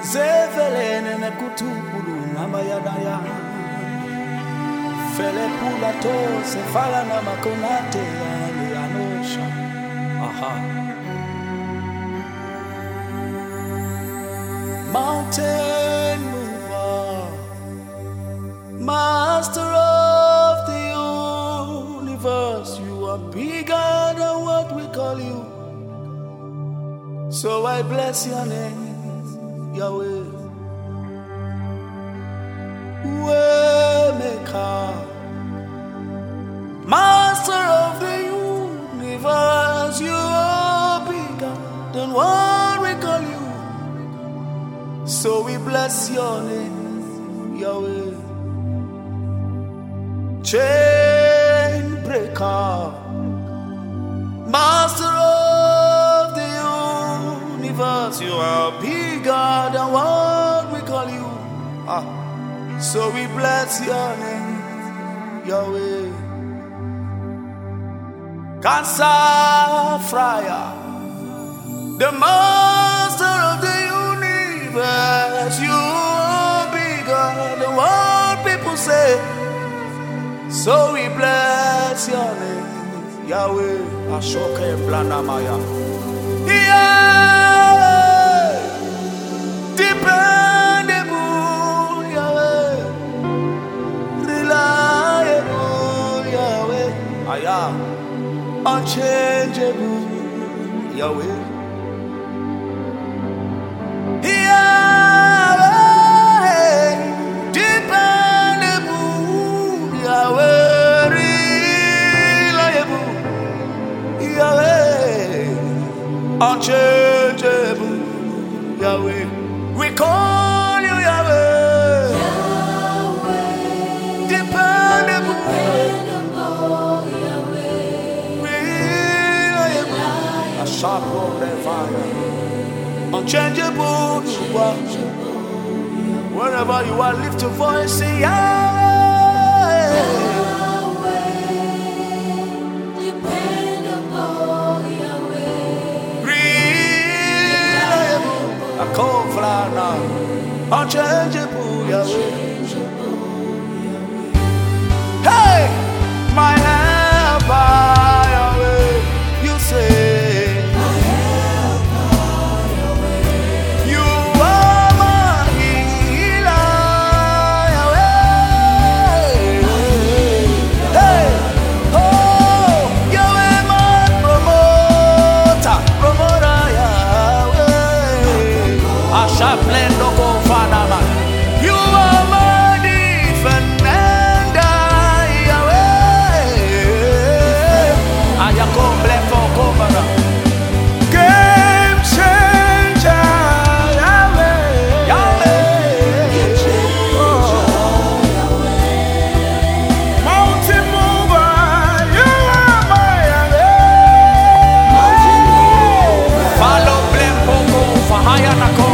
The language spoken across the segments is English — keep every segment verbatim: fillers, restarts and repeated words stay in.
Zevelene ne kutubulu namayadaya. Fele pula to se fala na makonate ale anosha. Aha. Mountain mover, master of the universe, you are bigger than what we call you. So I bless your name, Yahweh. Waymaker, master of the universe, you are bigger than what we call you. So we bless your name, Yahweh. Chain breaker, master of the universe, you are bigger than what we call you. Ah. So we bless your name, Yahweh. Cancer fryer, the master of the universe, you are bigger than what people say. So we bless your name, Yahweh. Ashoke Planamaya. Yahweh, dependable Yahweh, reliable Yahweh, Aya, unchangeable Yahweh. Unchangeable Yahweh, we call you Yahweh. Yahweh, dependable, dependable Yahweh, reliable, a sharp of the fire, unchangeable you are. Wherever you are, lift your voice, say Yahweh. Unchangeable Yahweh. Hey, my helper Yahweh, you say. my helper Yahweh, You are my healer Yahweh. Hey, oh, Yahweh, my promoter, promoter Yahweh. I shall blend no go. You are my defender, Yahweh. I am come black for cover. Game changer, Yahweh. Yahweh. Game changer, Yahweh. Mountain mover, you are my Yahweh. Mountain mover. Follow black for cover, higher na cover.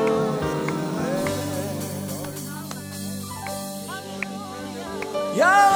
Yahweh.